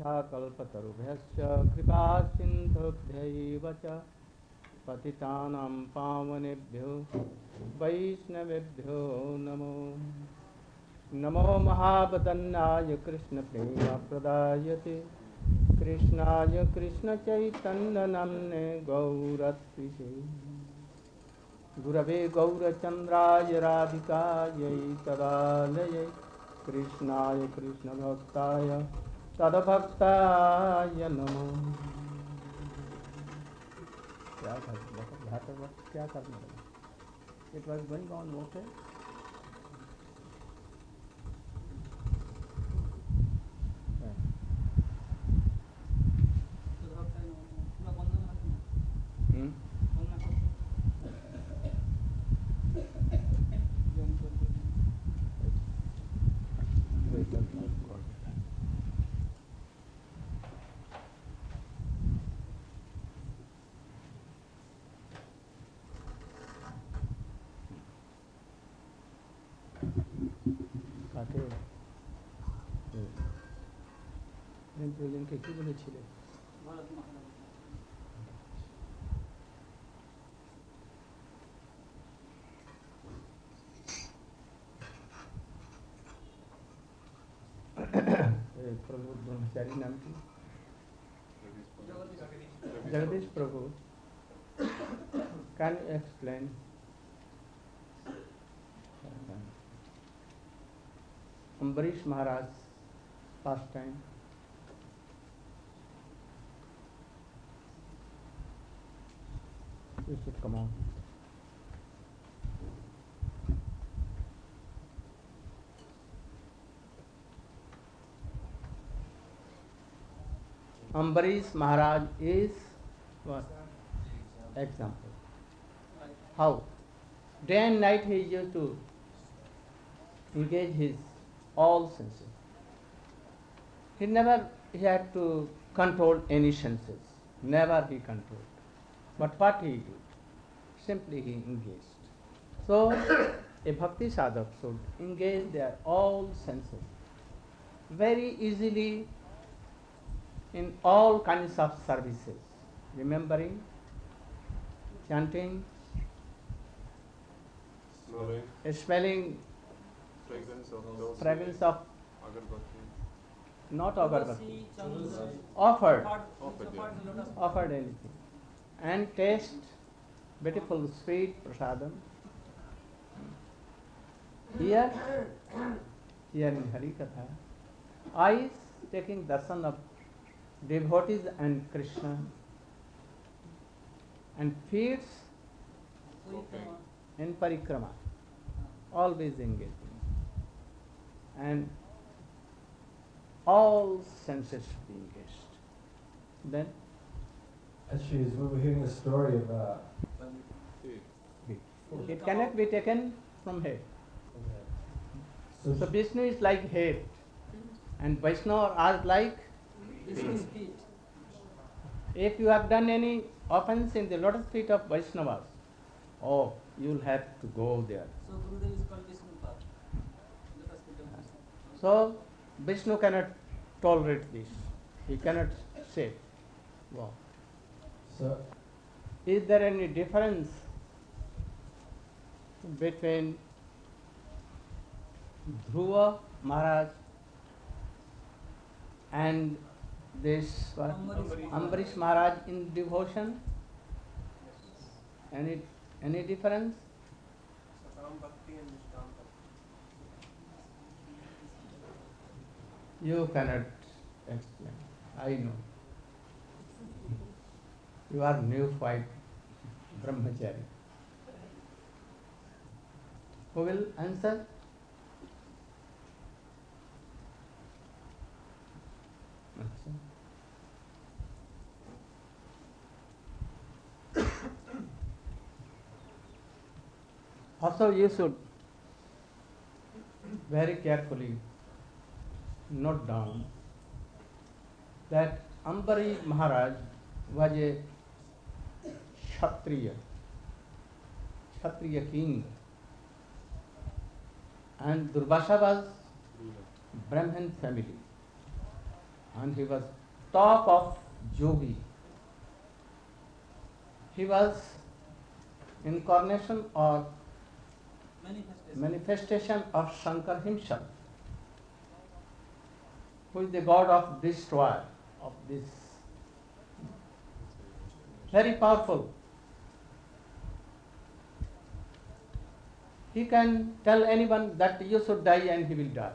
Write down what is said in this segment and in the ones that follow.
वाञ्छाकल्पतरुभ्यश्च कृपा सिन्धुभ्यैव च पतितानां पावनेभ्यो वैष्णवेभ्यो नमो नमो महावदन्नाय कृष्णप्रेमप्रदायते कृष्णाय कृष्णचैतन्यनाम्ने गौरत्रिषे गुरवे गौरचन्द्राय राधिकायै तदालयै कृष्णाय कृष्णभक्ताय तद्भक्ताय नमो क्या क्या करने लगा it was going on okay প্রয়োজনকে কি বলেছিলে प्रबोध ब्रह्मचारी नाम की Jagdish Prabhu can you explain Ambarish Maharaj past time you should come on Ambarish Maharaj is what? Example. How? Day and night he used to engage his all senses. He never he had to control any senses. Never he controlled. But what he did? Simply he engaged. So a bhakti sadhak should engage their all senses very easily in all kinds of services, remembering, chanting, smelling fragrance of not agarbatti, offered anything, and taste beautiful sweet prasadam. Here in Hari Katha, eyes taking darshan of devotees and Krishna, and feet in parikrama, always engaging, and all senses should be engaged. Then actually, as we were hearing the story of it cannot be taken from head. So Vishnu is like head, and Vaishnava are like feet. If you have done any offense in the lotus feet of Vaishnavas, oh, you'll have to go there. So Gurudev is called Vishnu Pad. Lotus feet of Vishnu. So Vishnu cannot tolerate this. He cannot say, wow. So, is there any difference between Dhruva Maharaj and this what? Ambarish Maharaj in devotion? Any difference? You cannot explain. I know. You are neophyte brahmachari. Who will answer? Also, you should very carefully note down that Ambari Maharaj was a Kshatriya king, and Durvasa was Brahmin family. and he was top of yogi. He was incarnation or manifestation of Shankar himself, who is the god of destroyer of this. Very powerful. He can tell anyone that you should die and he will die.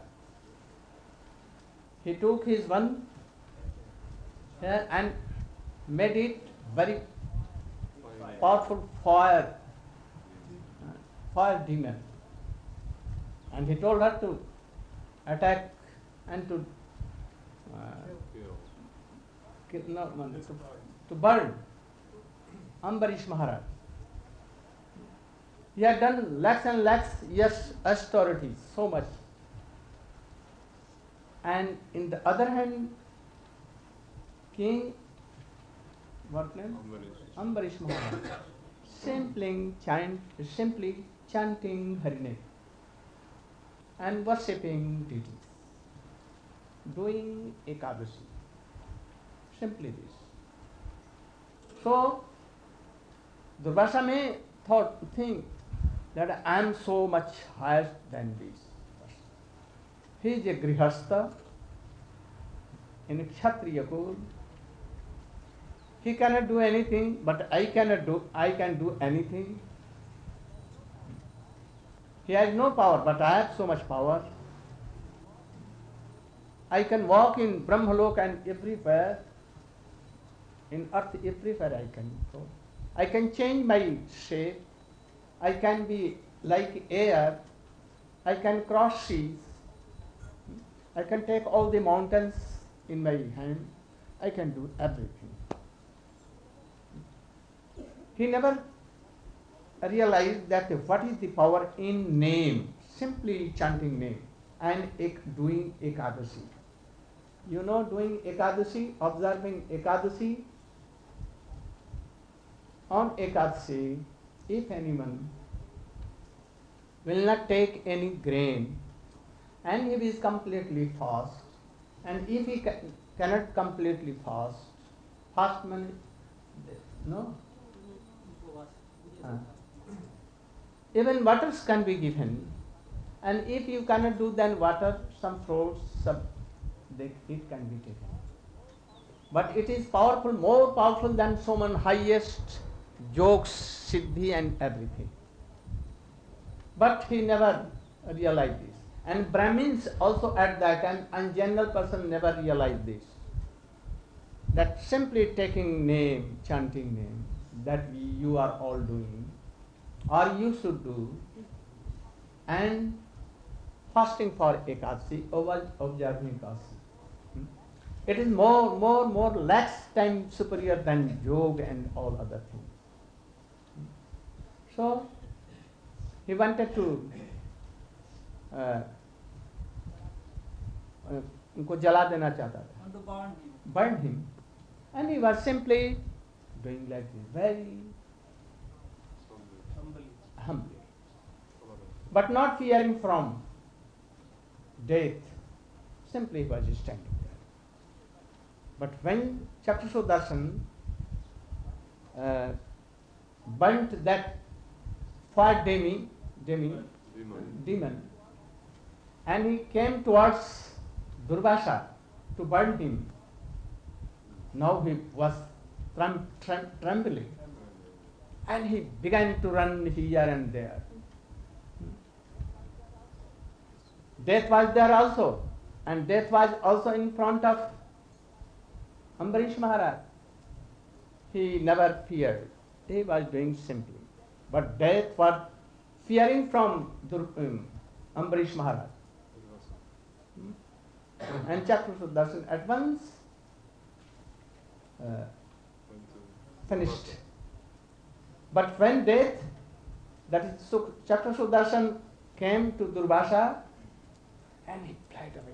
He took his one hair and made it very powerful fire demon. And he told her to attack and to to burn Ambarish Maharaj. He had done lakhs and lakhs years austerities, so much. And in the other hand, King, what name? Ambarish Maharaj, simply chanting Hariname and worshipping deities, doing Ekadashi. Simply this. So, Durvasa may think that I am so much higher than this. He is a grihastha in Kshatriya Kul. He cannot do anything, but I can do anything. He has no power, but I have so much power. I can walk in Brahmalok and everywhere, in earth everywhere I can go. I can change my shape. I can be like air. I can cross seas. I can take all the mountains in my hand. I can do everything. He never realized that what is the power in name, simply chanting name and doing Ekadashi. You know, doing Ekadashi, observing Ekadashi. On Ekadashi, if anyone will not take any grain and he is completely fast, and if he cannot completely fast means, no? Even waters can be given, and if you cannot do, then water, some fruits, it can be taken. But it is powerful, more powerful than so many highest jokes, siddhi and everything. But he never realized this. And Brahmins also at that time, and general person never realized this. That simply taking name, chanting name, that you are all doing, or you should do, and fasting for Ekadashi, observing Ekadashi. It is more lakhs times superior than yoga and all other things. So, he wanted to उनको जला देना चाहता था, burn him, and he was simply doing like this, very humbly, but not fearing from death. Simply he was standing there. But when Chakshusudarshan burnt that fire demon, and he came towards Durvasa to burn him. Now he was trembling, and he began to run here and there. Death was there also, and death was also in front of Ambarish Maharaj. He never feared. He was doing simply. But death was fearing from Ambarish Maharaj. And Chakshusudarshan at once finished. But when death, that is Chakshusudarshan came to Durvasa, and he fled away.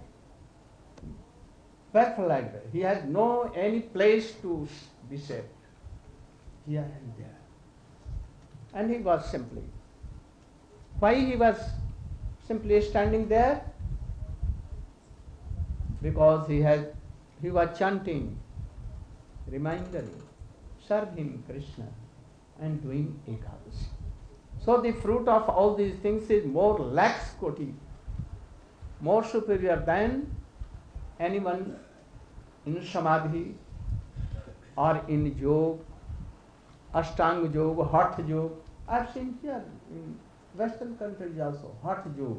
Where fled away? He had no any place to be saved. Here and there. And he was simply. Why he was simply standing there? Because he had he was chanting, reminding, serving Krishna and doing Ekadasi. So the fruit of all these things is more lakhs koti, more superior than anyone in Samadhi or in Yoga, Ashtanga Yoga, Hatha Yoga. I have seen here in Western countries also, Hatha Yoga.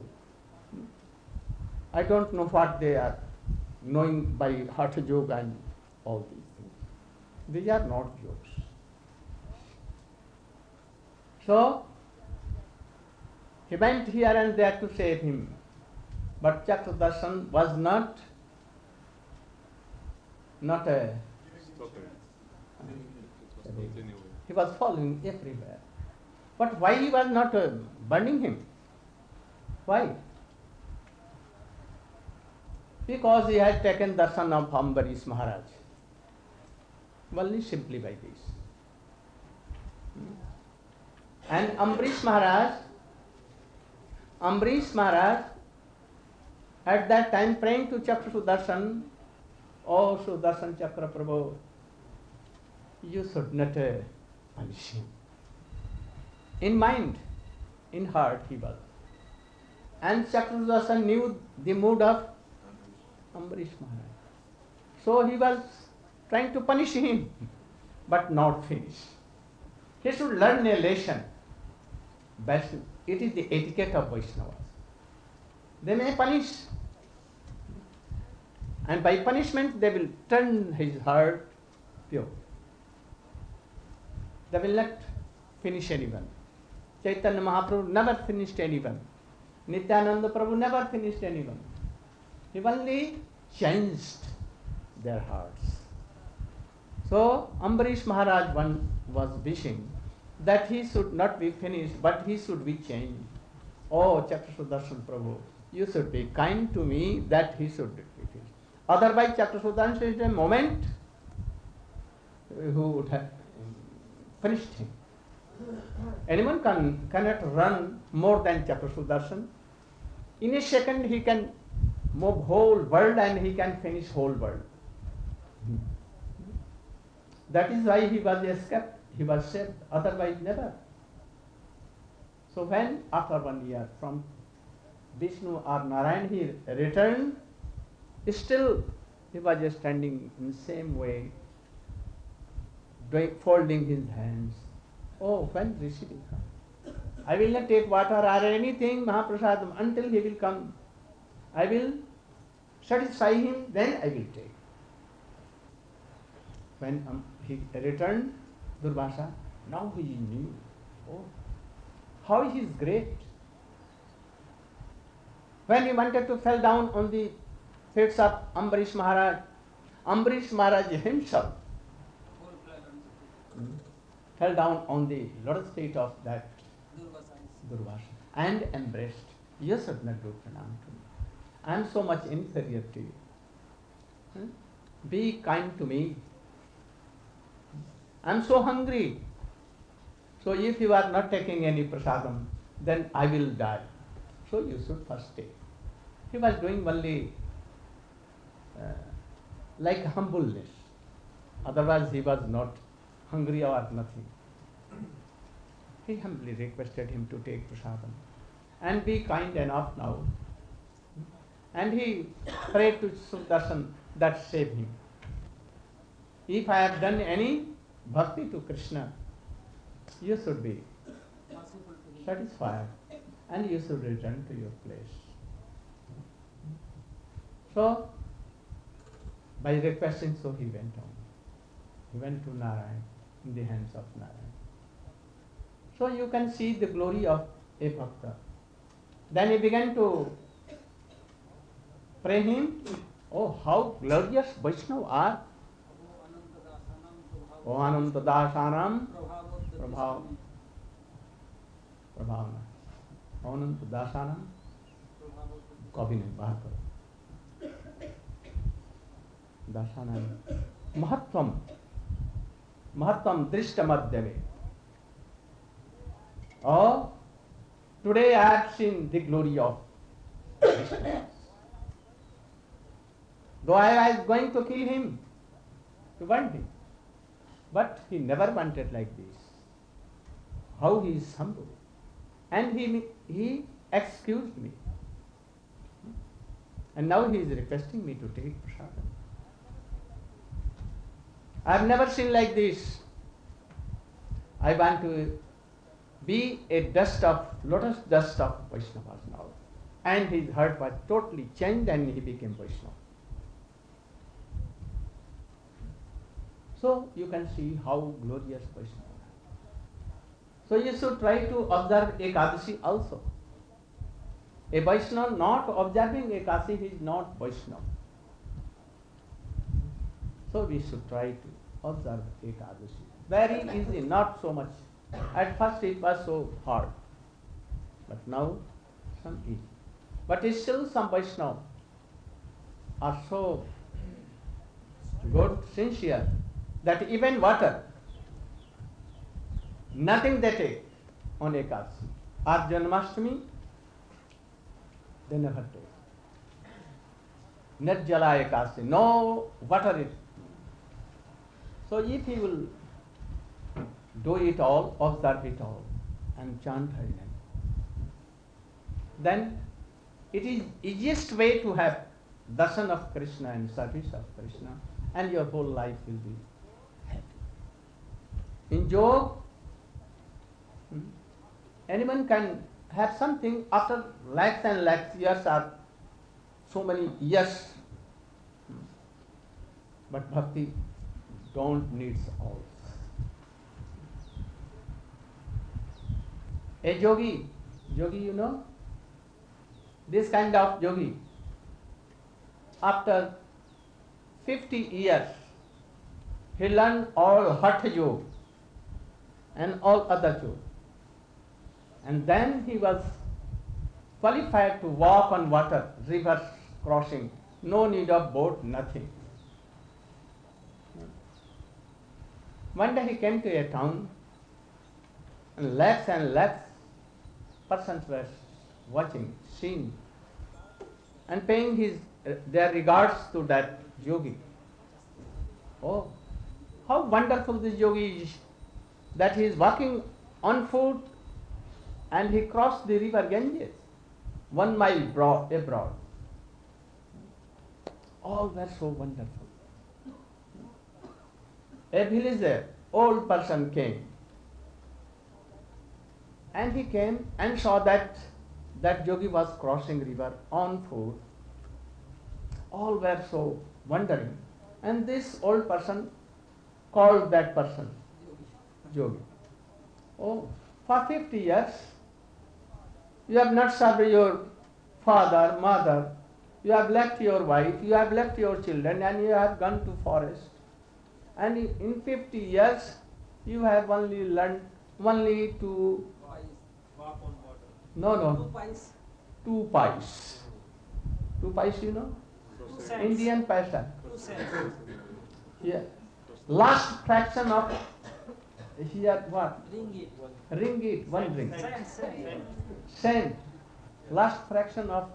I don't know what they are knowing by Hatha Yoga and all these things. These are not yogas. So, he went here and there to save him. But Chakradarshan was not a... Stop it. It was continuing. He was following everywhere. But why he was not burning him? Why? Because he had taken darshan of Ambarish Maharaj. Only simply by this. And Ambarish Maharaj at that time praying to Chakra Sudarshan, "Oh Sudarshan Chakra Prabhu, you should not punish him." In mind, in heart he was. And Chakra Sudarshan knew the mood of Ambarish Maharaj. So he was trying to punish him, but not finish. He should learn a lesson. Best, it is the etiquette of Vaishnavas. They may punish, and by punishment they will turn his heart pure. They will not finish anyone. Chaitanya Mahaprabhu never finished anyone. Nityananda Prabhu never finished anyone. He only changed their hearts. So Ambarish Maharaj was wishing that he should not be finished, but he should be changed. Oh Chakra Sudarshan Prabhu, you should be kind to me that he should be finished. Otherwise Chakra Sudarshan is a moment who would have finished him. Anyone cannot run more than Chakra Sudarshan. In a second he can move whole world and he can finish whole world. That is why he was escaped. He was saved, otherwise never. So when after 1 year from Vishnu or Narayan he returned, still he was standing in the same way, folding his hands. Oh, when Rishi will come? I will not take water or anything, Mahaprasadam, until he will come. I will satisfy him, then I will take. When he returned, Durvasa, now he knew, oh, how he is great. When he wanted to fall down on the feet of Ambarish Maharaj himself Whole planet. fell down on the lotus feet of that Durvasa. Durvasa and embraced. You should not do pranam to me. I am so much inferior to you. Be kind to me. I am so hungry. So if you are not taking any prasadam, then I will die. So you should first take. He was doing only like humbleness. Otherwise he was not hungry or nothing. He humbly requested him to take prasadam and be kind enough now. And he prayed to Sudarshan that save him. If I have done any bhakti to Krishna, you should be Merciful to him. satisfied and you should return to your place. So, by requesting, so he went on. He went to Narayan, in the hands of Narayan. So you can see the glory of a bhakta. Then he began to pray him. Oh, how glorious Vaishnava are! Oh, Ananta Dasanam Prabhav. Prabhavna. Ananta Dasanam कभी नहीं बाहर करो दर्शनम महत्वम दृष्ट मध्य में और today I have seen the glory of Though I was going to kill him, to burn him. But he never wanted like this. How he is humble. And he excused me. And now he is requesting me to take prasadam. I have never seen like this. I want to be a lotus dust of Vaishnavas now. And his heart was totally changed and he became Vaishnava. So you can see how glorious Vaishnava is. So you should try to observe Ekadashi also. A Vaishnava not observing Ekadashi, he is not Vaishnava. So we should try to observe Ekadashi. Very easy, not so much. At first it was so hard, but now some easy. But still some Vaishnava are so good, sincere, that even water, nothing they take on Ekadashi. Or Janmashtami, they never take. Nirjala Ekadashi, no water is. So if he will do it all, observe it all, and chant Hari Name, then it is easiest way to have darshan of Krishna and service of Krishna, and your whole life will be happy. In yoga, anyone can have something after lakhs and lakhs years or so many years, but bhakti don't needs all. A yogi, you know, this kind of yogi, after 50 years, he learned all Hatha Yoga and all other yoga. And then he was qualified to walk on water, rivers crossing, no need of boat, nothing. One day he came to a town, and lakhs persons were watching, seeing, and paying their regards to that yogi. Oh, how wonderful this yogi is, that he is walking on foot and he crossed the river Ganges, 1 mile abroad. All were so wonderful. A villager, old person came, and he came and saw that yogi was crossing river on foot. All were so wondering, and this old person called that person yogi. Oh, for 50 years you have not served your father, mother, you have left your wife, you have left your children, and you have gone to forest. And in 50 years you have only learned to Walk on water. no 2 pies. 2 pies. 2 pies, you know, 2 cents. Indian paisa. 2 cents. Here, last fraction of here what? Ringgit. Ringgit, 1 ringgit. Cent. Cent. Last fraction of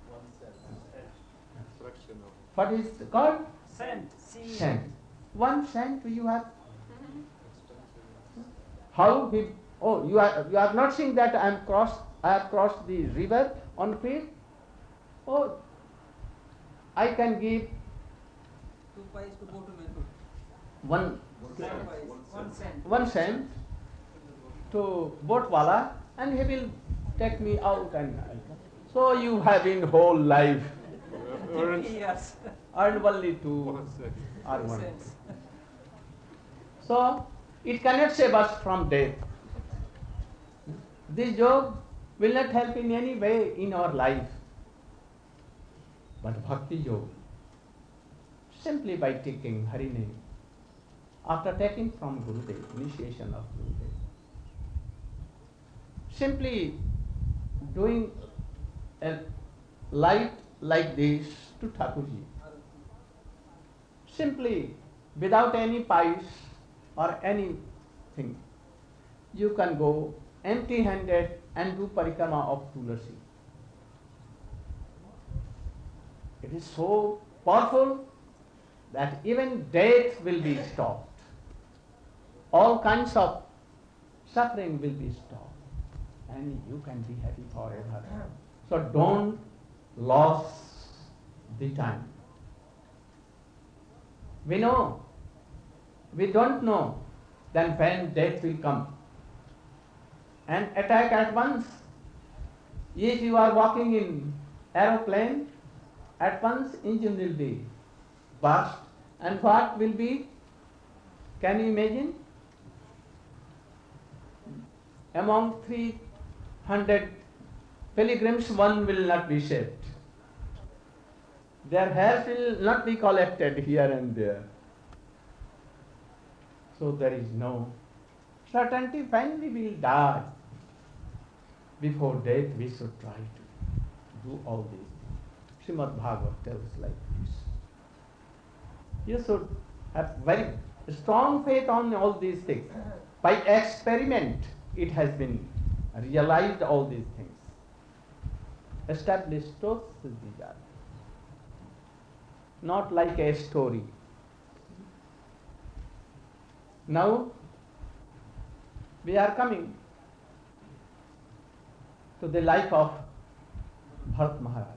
Fraction of what is called? Cent. Cent. 1 cent you have. expensive. How he? Oh, you are not seeing that I have crossed the river on feet. Oh, I can give 2 pies to go to Method. 1 2 pies. 1 cent. 1 cent to boat wala, and he will take me out, and so you have in whole life Earned 50 years. earned only 2 1 cent. or 2 1. cents. So it cannot save us from death. This job will not help in any way in our life. But bhakti yoga, simply by taking Hari name, after taking from Gurudev, initiation of Gurudev, simply doing a light like this to Thakurji, simply without any pies or anything, you can go empty-handed and do parikrama of Tulasi. It is so powerful that even death will be stopped. All kinds of suffering will be stopped. And you can be happy forever. So don't lose the time. We know, we don't know then when death will come and attack at once. If you are walking in aeroplane, at once engine will be burst, and what will be? Can you imagine? Among 300 pilgrims, one will not be saved. Their hairs will not be collected here and there. So there is no certainty when we will die. Before death, we should try to do all these things. Srimad Bhagavad tells like this. You should have very strong faith on all these things. By experiment, it has been realized all these things. Established truths these are. Not like a story. Now, we are coming to the life of Bharat Maharaj.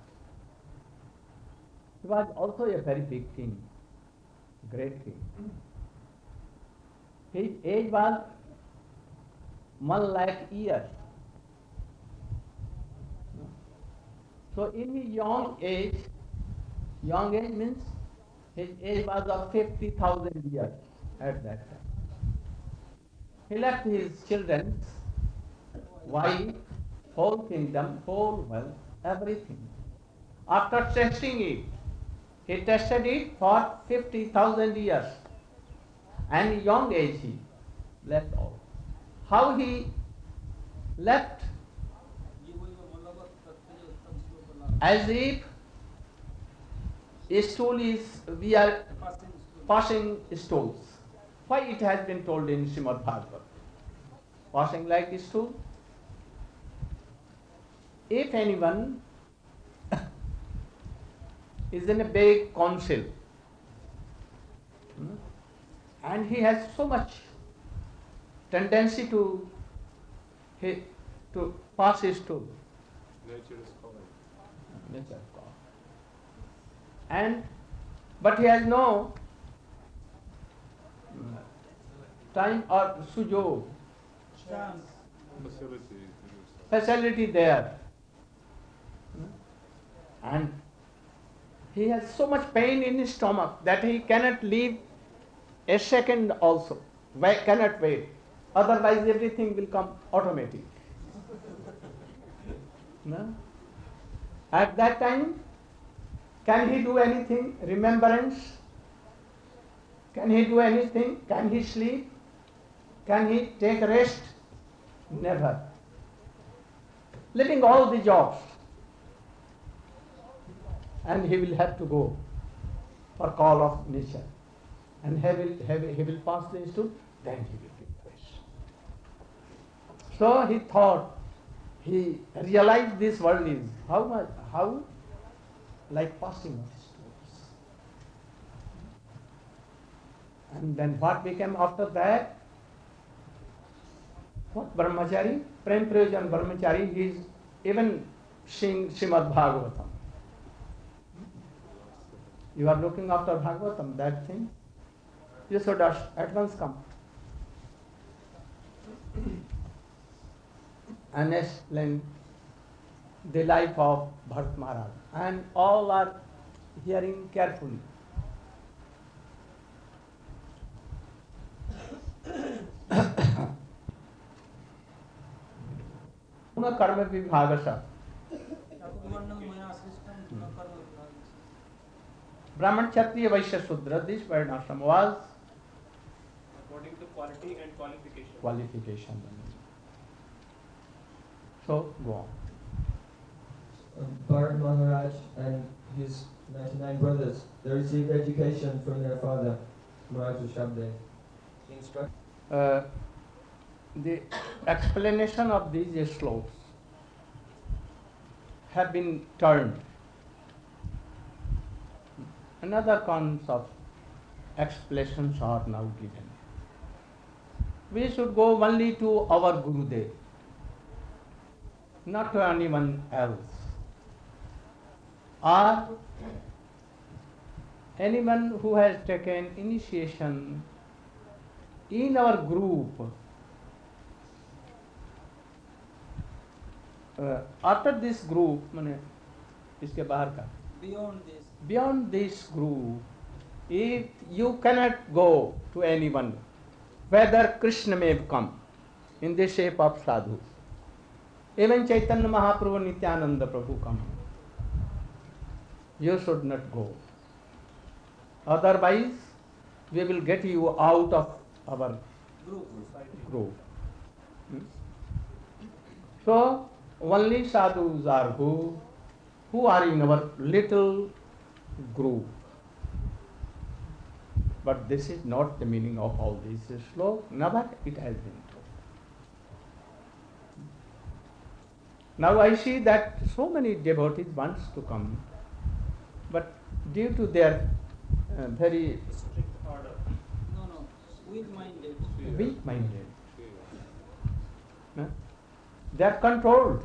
He was also a very big king, great king. His age was 1 lakh years. So in his young age means his age was of 50,000 years at that time. He left his children, wife, whole kingdom, whole wealth, everything. After testing it, he tested it for 50,000 years. And young age he left all. How he left? As if a stool is, we are passing stools. Why it has been told in Srimad Bhagavad? Passing like a stool. If anyone is in a big council and he has so much tendency to pass his stool, Nature is calling. nature call. And but he has no time or sujog, facility there. And he has so much pain in his stomach that he cannot leave a second also. Cannot wait. Otherwise everything will come automatic. No? At that time, can he do anything? Remembrance? Can he do anything? Can he sleep? Can he take rest? Never. Leaving all the jobs. And he will have to go for call of nature. And he will pass the stool, then he will be rest. So he thought, he realized this world is how like passing of stools. And then what became after that? What Brahmachari? Prem Prayojan Brahmachari, he is even seeing Srimad Bhagavatam. You are looking after Bhagavatam, that thing. You should at once come and explain the life of Bharat Maharaj. And all are hearing carefully. Karma vibhagasa. Brahman, Kshatriya, Vaishya, Sudra, this Varnashram was According to quality and qualification. qualification. So, go on. Bharat Maharaj and his 99 brothers, they received education from their father, Maharaj Rishabdev. The explanation of these slokas have been turned. another kinds of explanations are now given. We should go only to our Gurudev, not to anyone else, or anyone who has taken initiation in our group. After this group, माने इसके बाहर का, beyond this group, if you cannot go to anyone, whether Krishna may come in the shape of sadhu, even Chaitanya Mahaprabhu, Nityananda Prabhu come, you should not go. Otherwise, we will get you out of our group. So, only sadhus are who are in our little group. But this is not the meaning of all this slok. Never it has been told. Now I see that so many devotees wants to come, but due to their very strict order. No, weak-minded. weak-minded, they are controlled,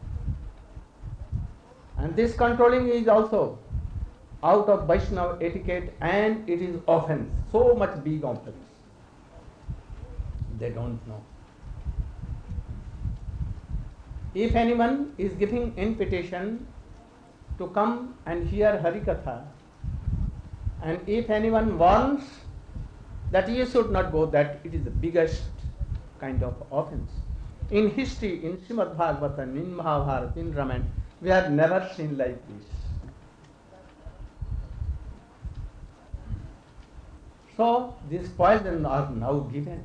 and this controlling is also out of Vaishnava etiquette, and it is offense, so much big offense. They don't know. If anyone is giving invitation to come and hear Harikatha, and if anyone wants that you should not go, that it is the biggest kind of offense. In history, in Srimad Bhagavatam, in Mahabharata, in Ramayana, we have never seen like this. So, these poisons are now given.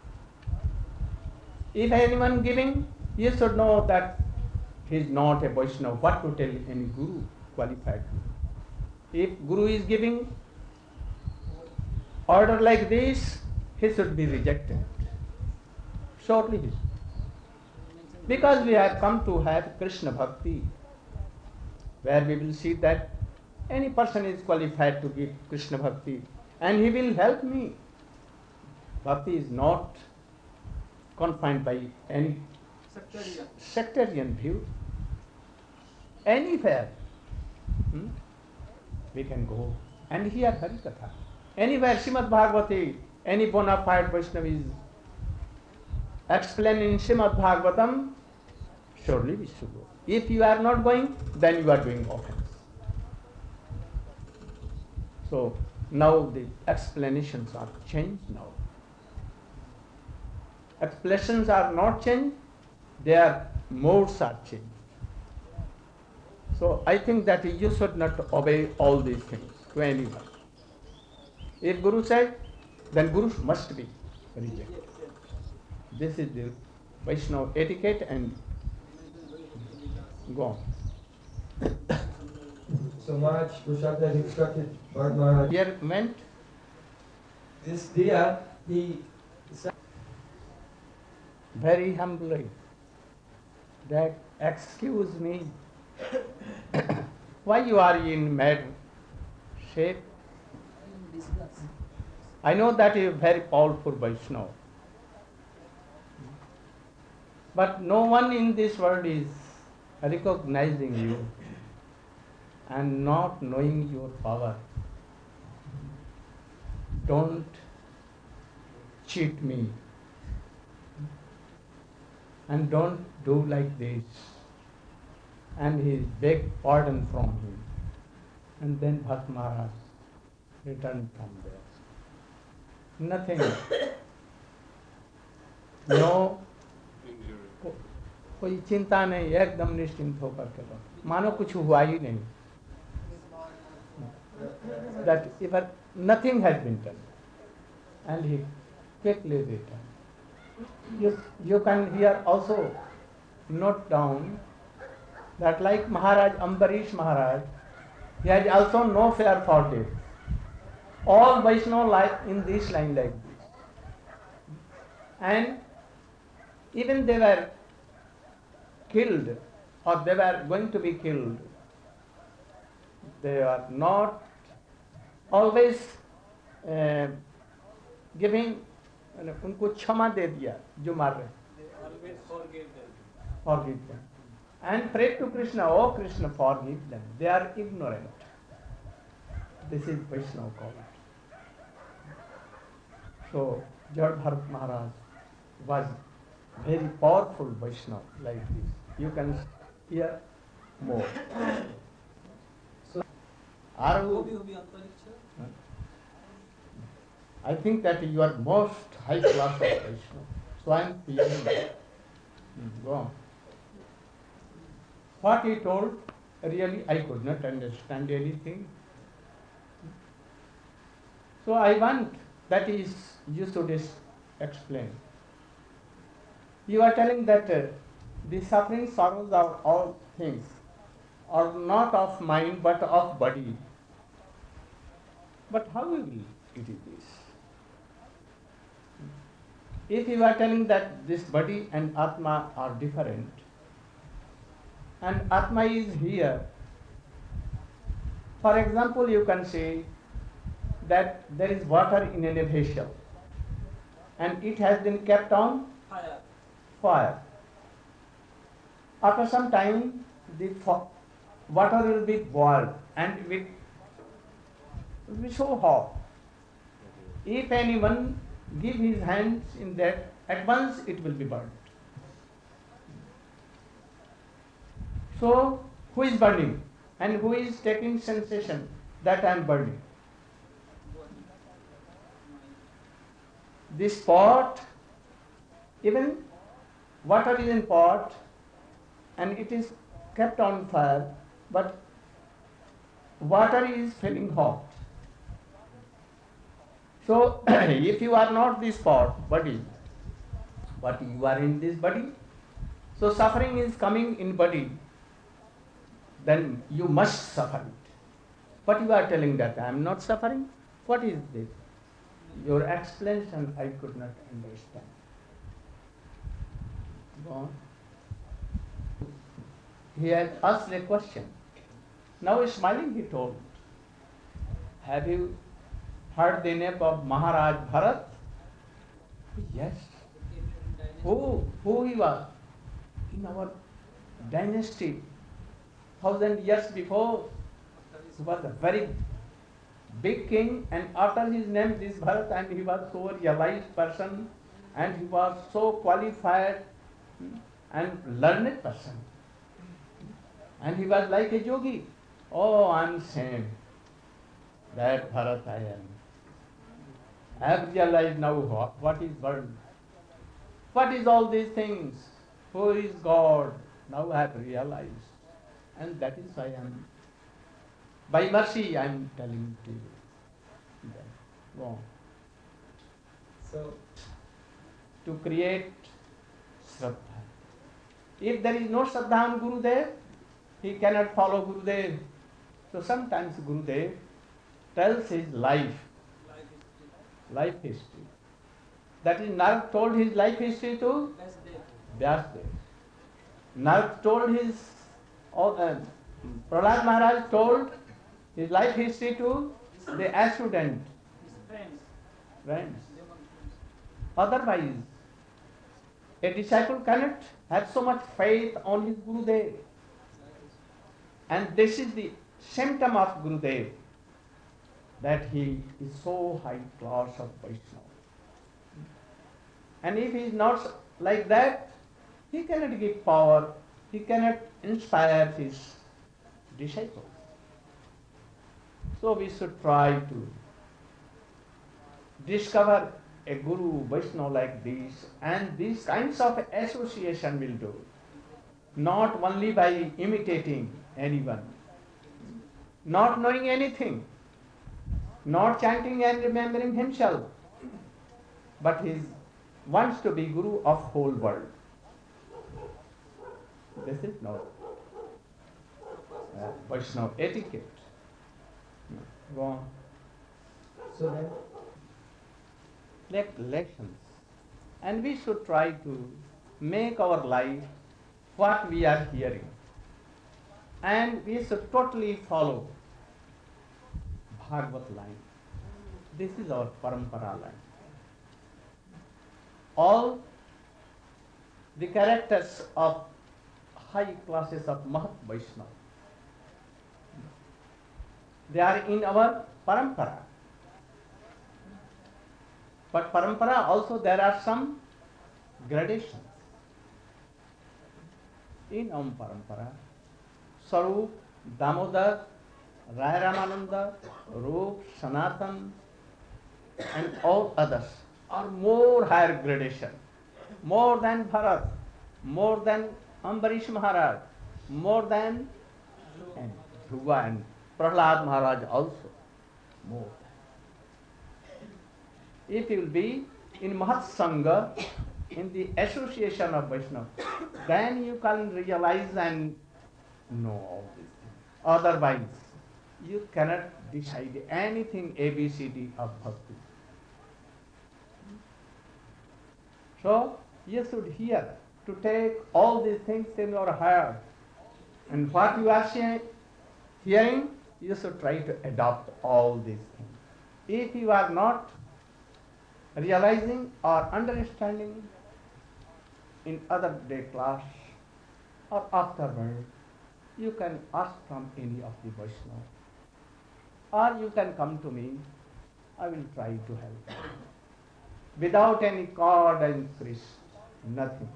If anyone giving, you should know that he is not a Vaishnava. What to tell any Guru, qualified Guru? If Guru is giving order like this, he should be rejected. Surely he should. Because we have come to have Krishna Bhakti, where we will see that any person is qualified to give Krishna Bhakti, and he will help me. Bhakti is not confined by any sectarian view. Anywhere we can go and hear Harikatha. Anywhere Srimad Bhagavati, any bona fide Vaishnava is explaining Srimad Bhagavatam, surely we should go. If you are not going, then you are doing offense. So now the explanations are changed now. Explanations are not changed, their modes are changed. So I think that you should not obey all these things to anyone. If Guru said, then Guru must be rejected. This is the Vaishnava etiquette, and go on. So Maharaj Purushottam has instructed Bharat Maharaj. Here meant This Diya, he very humbly that, excuse me, why you are in mad shape? I know that you are very powerful Vaishnava, but no one in this world is recognizing you and not knowing your power. Don't cheat me, and don't do like this. And he begged pardon from him. And then Bharat Maharaj returned from there. Nothing. No, कोई चिंता नहीं, एकदम निश्चिंत होकर के लो, मानो कुछ हुआ ही नहीं. That even nothing has been done, and he quickly returned. You can here also note down that like Maharaj Ambarish Maharaj, he has also no fear for death. All Vaishnava life in this line like this. And even they were killed, or they were going to be killed, they are not always giving, उनको क्षमा दे दिया जो मार रहे, They always forgave them. forgive them, and prayed to Krishna, oh Krishna, forgive them, they are ignorant. This is Vaishnava called. So Jad Bharat Maharaj was very powerful Vaishnava like this. You can hear more. So, Are Hobi you? hobi antariksha. I think that you are most high class of Vaishnava. So I am feeling that. Go on. What he told, really I could not understand anything. So I want that is you should explain. You are telling that the suffering sorrows of all things are not of mind but of body. But how will it is this? If you are telling that this body and Atma are different, and Atma is here, for example, you can say that there is water in a vessel and it has been kept on Fire. fire. After some time, the water will be boiled and it will be so hot. If anyone give his hands in that, at once it will be burnt. So, who is burning and who is taking sensation that I am burning? Body. Mind. This pot, even water is in pot and it is kept on fire, but water is feeling hot. So, if you are not this pot, body, but you are in this body, so suffering is coming in body, then you must suffer it. But you are telling that I am not suffering. What is this? Your explanation I could not understand. Go on. He had asked a question. Now smiling he told, have you heard the name of Maharaj Bharat? Yes. They came from dynasty. Who he was? In our dynasty, 1,000 years before, After his he was a very big king, and after his name this Bharat, and he was so realized person, and he was so qualified and learned person, and he was like a yogi. Oh, I am same. That Bharat I am. I have realized now what is world. What is all these things? Who is God? Now I have realized. And that is why I am, by mercy I am telling to you. Go on. so To create Shraddha. If there is no Shraddha on Gurudev, he cannot follow Gurudev. So sometimes Gurudev tells his life history. That is, Narad told his life history to Best day. Vyasdev. Narad told his, Prahlad Maharaj told his life history to the student, His friends. friends. Demon friends. Otherwise, a disciple cannot have so much faith on his Gurudev. And this is the symptom of Gurudev, that he is so high class of Vaishnava. And if he is not like that, he cannot give power, he cannot inspire his disciples. So we should try to discover a Guru, Vaishnava like this, and these kinds of association will do. Not only by imitating anyone, not knowing anything, not chanting and remembering himself, but he wants to be Guru of whole world. This is not Vaishnava etiquette. Go on. so then Like lessons. And we should try to make our life what we are hearing. And we should totally follow Bhagavad line. This is our parampara line. All the characters of high classes of Mahat Vaishnava, they are in our parampara. But parampara also there are some gradations. In our parampara, Sarup, Damodar, Rai Ramananda, Rup, Sanatan, and all others are more higher gradation, more than Bharat, more than Ambarish Maharaj, more than and Dhruva and Prahlad Maharaj also, more than. If you will be in Mahat Sangha, in the association of Vaishnava, then you can realize and know all these things. Otherwise, you cannot decide anything ABCD of bhakti. So, you should hear to take all these things in your heart. And what you are hearing, you should try to adopt all these things. If you are not realizing or understanding in other day class or afterward, you can ask from any of the Vaishnava. Or you can come to me, I will try to help. Without any cord and krish, nothing.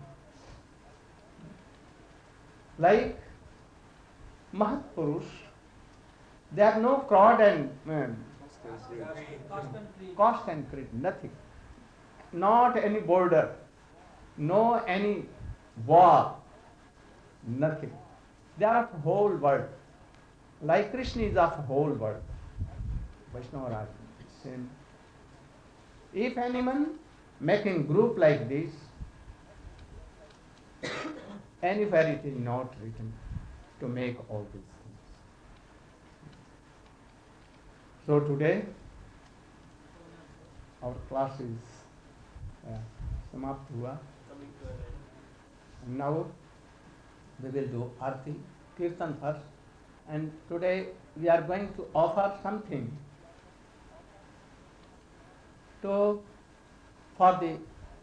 Like Mahat Purush, there are no cord and cost and krish, nothing. Not any border, no any wall, nothing. They are of whole world. Like Krishna is of whole world. Vaishnava are same. If anyone making group like this, anywhere it is not written to make all these things. So today, our class is समाप्त हुआ. Now we will do Arti, Kirtan first, and today we are going to offer something to for the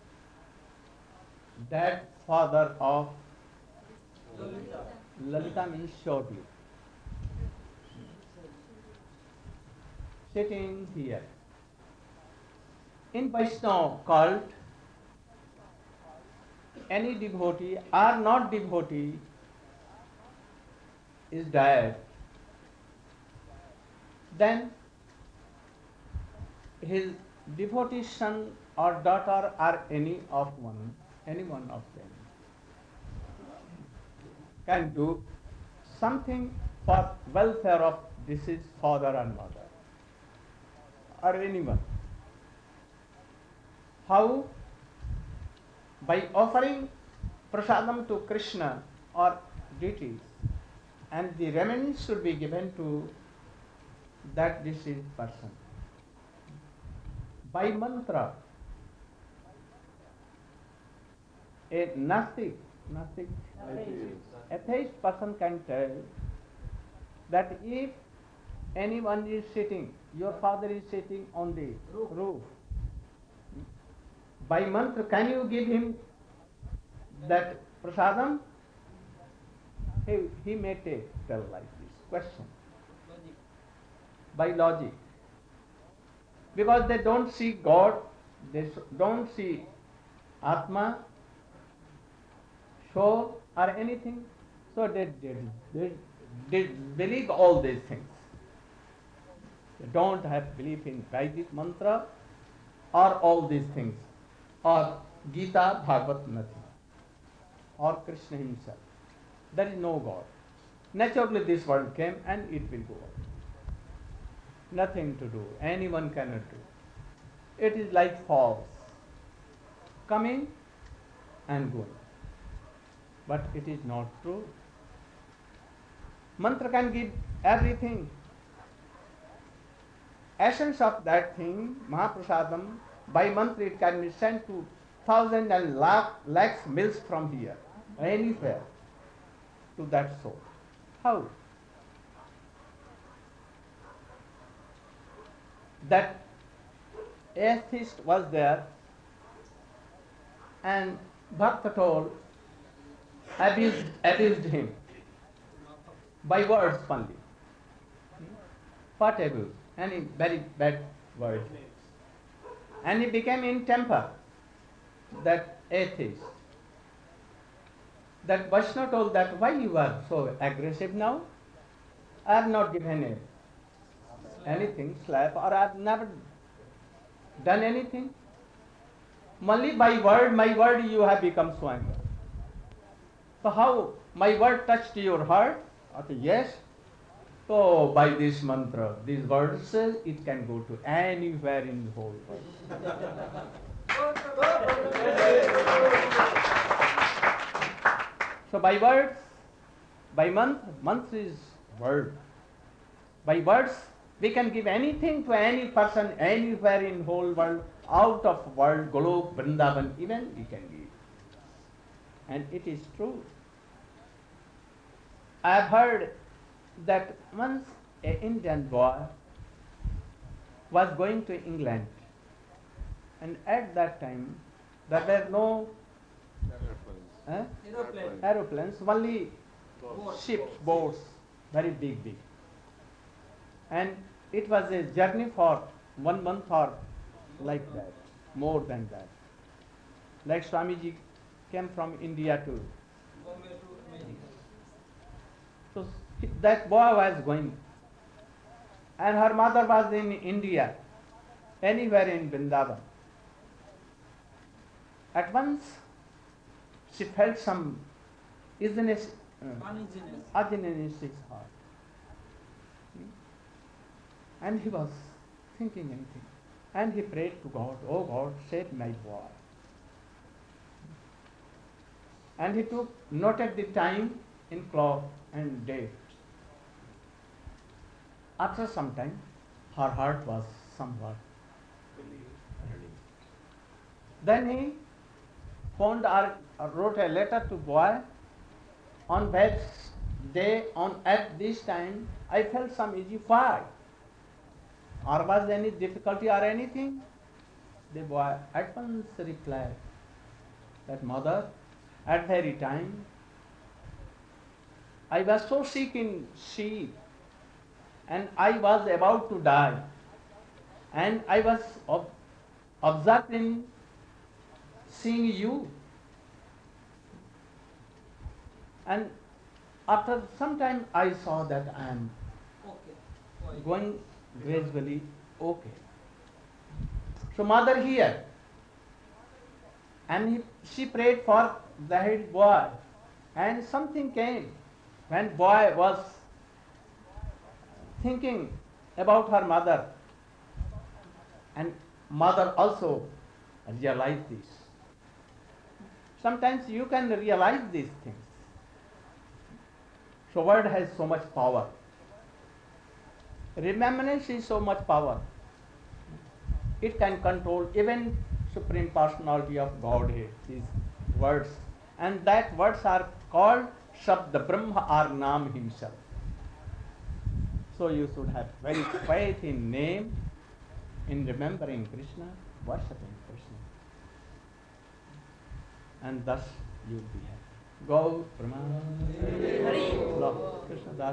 dead father of Lalita means shortly. Sitting here. In Vaishnava cult, any devotee or not devotee is dead, then his devotee son or daughter or any one of them can do something for welfare of deceased father and mother or anyone. How? By offering prasadam to Krishna or deities, and the remnants should be given to that deceased person. By mantra, a Nastik, atheist person can tell that if anyone is sitting, your father is sitting on the roof, by mantra, can you give him that prasadam? He may tell like this. Question. Logic. By logic. Because they don't see God, they don't see Atma, soul or anything, so they believe all these things. They don't have belief in Vedic mantra or all these things, or Gita, Bhagavad, nothing, or Krishna himself. There is no God. Naturally this world came and it will go on. Nothing to do, anyone cannot do. It is like falls, coming and going. But it is not true. Mantra can give everything. Essence of that thing, Mahaprasadam, by mantra it can be sent to thousands and lakhs miles from here, anywhere, to that soul. How? that atheist was there, and Bhakta told, abused him by words only. What abuse? Any very bad word. And he became in temper, that atheist. That Vaishnava told that, why you are so aggressive now? I have not given anything, slap, or I have never done anything. Only by my word you have become so angry. So how my word touched your heart? I said, yes. So by this mantra, these words, it can go to anywhere in the whole world. So by words, by month is word. By words, we can give anything to any person anywhere in whole world, out of world, globe, Vrindavan, even we can give. And it is true. I have heard that once an Indian boy was going to England, and at that time there were no aeroplanes, only ships, boats, very big. And it was a journey for 1 month or like that, more than that. Like Swamiji came from India to. Bombay to America. So that boy was going, and her mother was in India, anywhere in Vrindavan. At once, she felt some uneasiness in his heart. And he was thinking anything. And he prayed to God, oh God, save my boy. And he noted the time in clock and date. After some time, her heart was somewhat relieved. Then he found or wrote a letter to boy, on that day, at this time, I felt some easy. Why? Or was any difficulty or anything? The boy at once replied that, mother, at very time, I was so sick in sheep, and I was about to die, and I was observed in seeing you. And after some time, I saw that I am Okay. going gradually okay. So mother here, and she prayed for the head boy, and something came when boy was thinking about her mother, and mother also realized this. Sometimes you can realize these things. So word has so much power. Remembrance is so much power. It can control even Supreme Personality of Godhead, these words. And that words are called Shabda Brahma or Nam himself. So you should have very faith in name, in remembering Krishna, worshipping Krishna. And thus you will be happy. Go, Brahma. Krishna Das.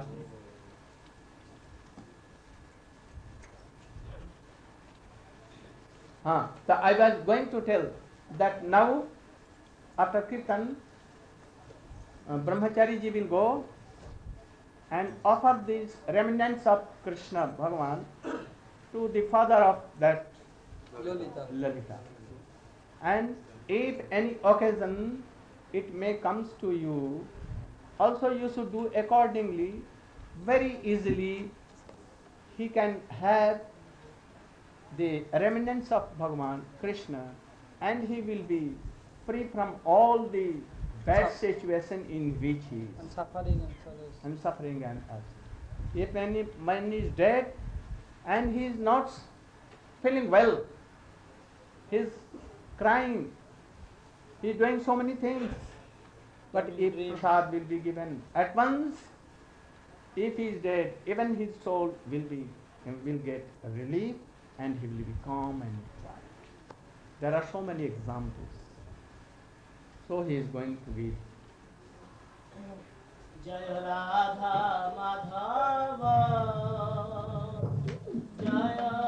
So I was going to tell that now, after Kirtan, Brahmachari ji will go and offer these remnants of Krishna Bhagavan to the father of that Lalita. And if any occasion it may comes to you, also you should do accordingly. Very easily he can have the remnants of Bhagavan Krishna, and he will be free from all the bad situation in which he is. And suffering and us. If any man is dead and he is not feeling well, he is crying, he is doing so many things, but if prasad will be given at once, if he is dead, even his soul will get relief, and he will be calm and quiet. There are so many examples. So he is going to be जय राधा माधव जय